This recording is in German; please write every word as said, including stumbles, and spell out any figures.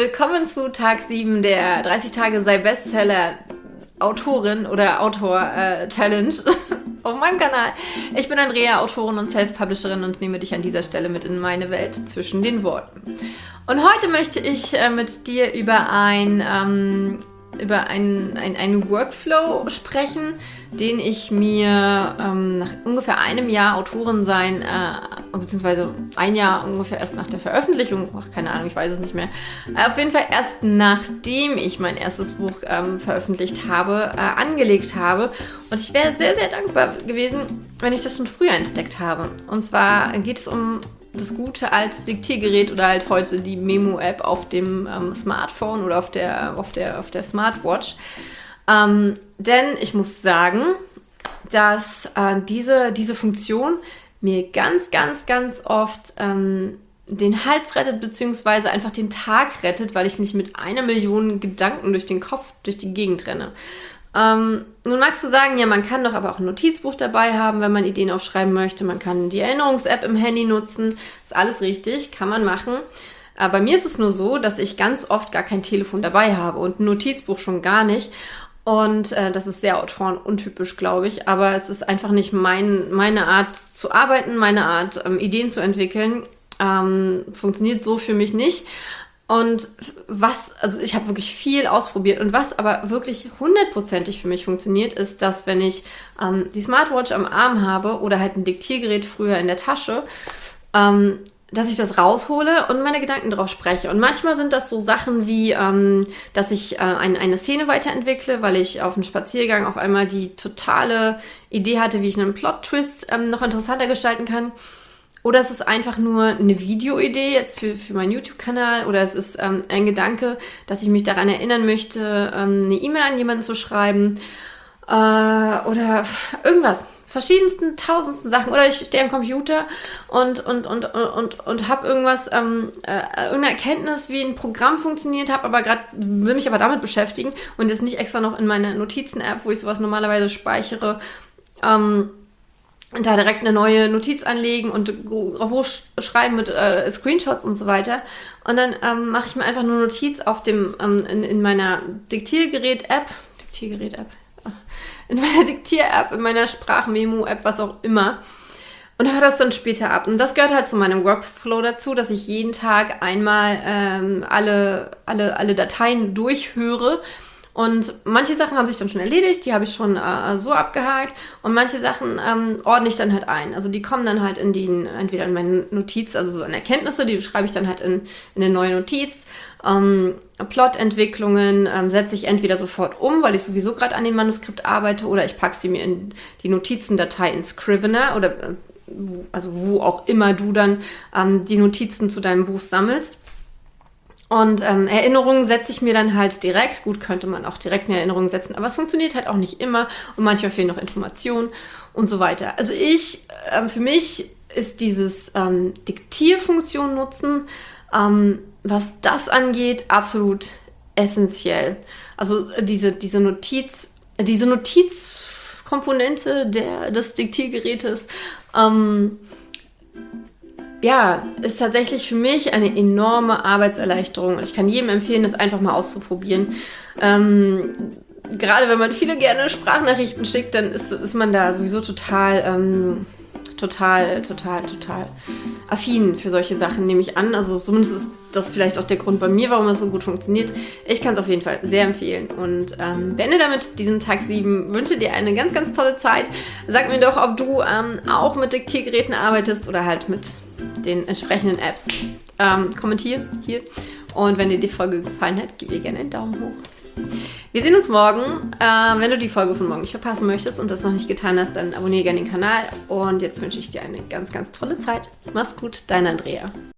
willkommen zu Tag sieben der dreißig Tage sei Bestseller Autorin oder Autor äh, Challenge auf meinem Kanal. Ich bin Andrea, Autorin und Self-Publisherin und nehme dich an dieser Stelle mit in meine Welt zwischen den Worten. Und heute möchte ich äh, mit dir über ein ähm, über einen ein Workflow sprechen, den ich mir ähm, nach ungefähr einem Jahr Autorin sein, äh, beziehungsweise ein Jahr ungefähr erst nach der Veröffentlichung, ach, keine Ahnung, ich weiß es nicht mehr, äh, auf jeden Fall erst nachdem ich mein erstes Buch ähm, veröffentlicht habe, äh, angelegt habe. Und ich wäre sehr, sehr dankbar gewesen, wenn ich das schon früher entdeckt habe. Und zwar geht es um das gute alte Diktiergerät oder halt heute die Memo-App auf dem ähm, Smartphone oder auf der, auf der, auf der Smartwatch. Ähm, denn ich muss sagen, dass äh, diese, diese Funktion mir ganz, ganz, ganz oft ähm, den Hals rettet, beziehungsweise einfach den Tag rettet, weil ich nicht mit einer Million Gedanken durch den Kopf, durch die Gegend renne. Ähm, nun magst du sagen, ja, man kann doch aber auch ein Notizbuch dabei haben, wenn man Ideen aufschreiben möchte. Man kann die Erinnerungs-App im Handy nutzen. Ist alles richtig, kann man machen. Äh, bei mir ist es nur so, dass ich ganz oft gar kein Telefon dabei habe und ein Notizbuch schon gar nicht. Und äh, das ist sehr autorenuntypisch, glaube ich. Aber es ist einfach nicht mein, meine Art zu arbeiten, meine Art, ähm, Ideen zu entwickeln. Ähm, funktioniert so für mich nicht. Und was, also ich habe wirklich viel ausprobiert und was aber wirklich hundertprozentig für mich funktioniert, ist, dass wenn ich ähm, die Smartwatch am Arm habe oder halt ein Diktiergerät früher in der Tasche, ähm, dass ich das raushole und meine Gedanken drauf spreche. Und manchmal sind das so Sachen wie, ähm, dass ich äh, ein, eine Szene weiterentwickle, weil ich auf einem Spaziergang auf einmal die totale Idee hatte, wie ich einen Plot-Twist ähm, noch interessanter gestalten kann. Oder es ist einfach nur eine Videoidee jetzt für, für meinen YouTube-Kanal. Oder es ist ähm, ein Gedanke, dass ich mich daran erinnern möchte, ähm, eine E-Mail an jemanden zu schreiben. Äh, oder irgendwas. Verschiedensten, tausendsten Sachen. Oder ich stehe am Computer und, und, und, und, und, und habe irgendwas, ähm, äh, irgendeine Erkenntnis, wie ein Programm funktioniert, habe aber gerade, will mich aber damit beschäftigen und jetzt nicht extra noch in meine Notizen-App, wo ich sowas normalerweise speichere, ähm, und da direkt eine neue Notiz anlegen und drauf schreiben mit äh, Screenshots und so weiter. Und dann ähm, mache ich mir einfach nur Notiz auf dem, ähm, in, in meiner Diktiergerät-App, Diktiergerät-App, in meiner Diktier-App, in meiner Sprachmemo-App, was auch immer. Und höre das dann später ab. Und das gehört halt zu meinem Workflow dazu, dass ich jeden Tag einmal ähm, alle, alle, alle Dateien durchhöre. Und manche Sachen haben sich dann schon erledigt, die habe ich schon äh, so abgehakt und manche Sachen ähm, ordne ich dann halt ein. Also die kommen dann halt in die, entweder in meine Notiz, also so in Erkenntnisse, die schreibe ich dann halt in, in eine neue Notiz. Ähm, Plotentwicklungen ähm, setze ich entweder sofort um, weil ich sowieso gerade an dem Manuskript arbeite, oder ich packe sie mir in die Notizendatei in Scrivener oder äh, wo, also wo auch immer du dann ähm, die Notizen zu deinem Buch sammelst. Und ähm, Erinnerungen setze ich mir dann halt direkt. Gut, könnte man auch direkt eine Erinnerung setzen, aber es funktioniert halt auch nicht immer und manchmal fehlen noch Informationen und so weiter. Also ich, äh, für mich ist dieses ähm, Diktierfunktion nutzen, ähm, was das angeht, absolut essentiell. Also diese, diese Notiz, diese Notizkomponente der, des Diktiergerätes, ähm, ja, ist tatsächlich für mich eine enorme Arbeitserleichterung. Und ich kann jedem empfehlen, das einfach mal auszuprobieren. Ähm, gerade wenn man viele gerne Sprachnachrichten schickt, dann ist, ist man da sowieso total, ähm, total, total, total affin für solche Sachen, nehme ich an. Also zumindest ist das vielleicht auch der Grund bei mir, warum es so gut funktioniert. Ich kann es auf jeden Fall sehr empfehlen. Und ähm, beende damit diesen Tag sieben. Wünsche dir eine ganz, ganz tolle Zeit. Sag mir doch, ob du ähm, auch mit Diktiergeräten arbeitest oder halt mit den entsprechenden Apps. Ähm, kommentier hier. Und wenn dir die Folge gefallen hat, gib mir gerne einen Daumen hoch. Wir sehen uns morgen. Äh, wenn du die Folge von morgen nicht verpassen möchtest und das noch nicht getan hast, dann abonniere gerne den Kanal. Und jetzt wünsche ich dir eine ganz, ganz tolle Zeit. Mach's gut, deine Andrea.